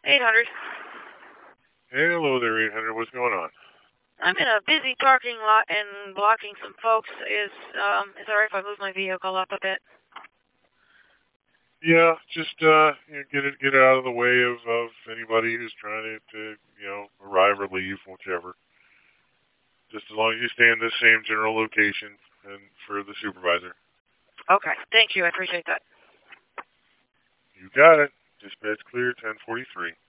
800. Hello there, 800. What's going on? I'm in a busy parking lot and blocking some folks. Is it alright if I move my vehicle up a bit? Yeah, just get it out of the way of anybody who's trying to arrive or leave, whichever. Just as long as you stay in the same general location and for the supervisor. Okay, thank you. I appreciate that. You got it. Dispatch clear, 1043.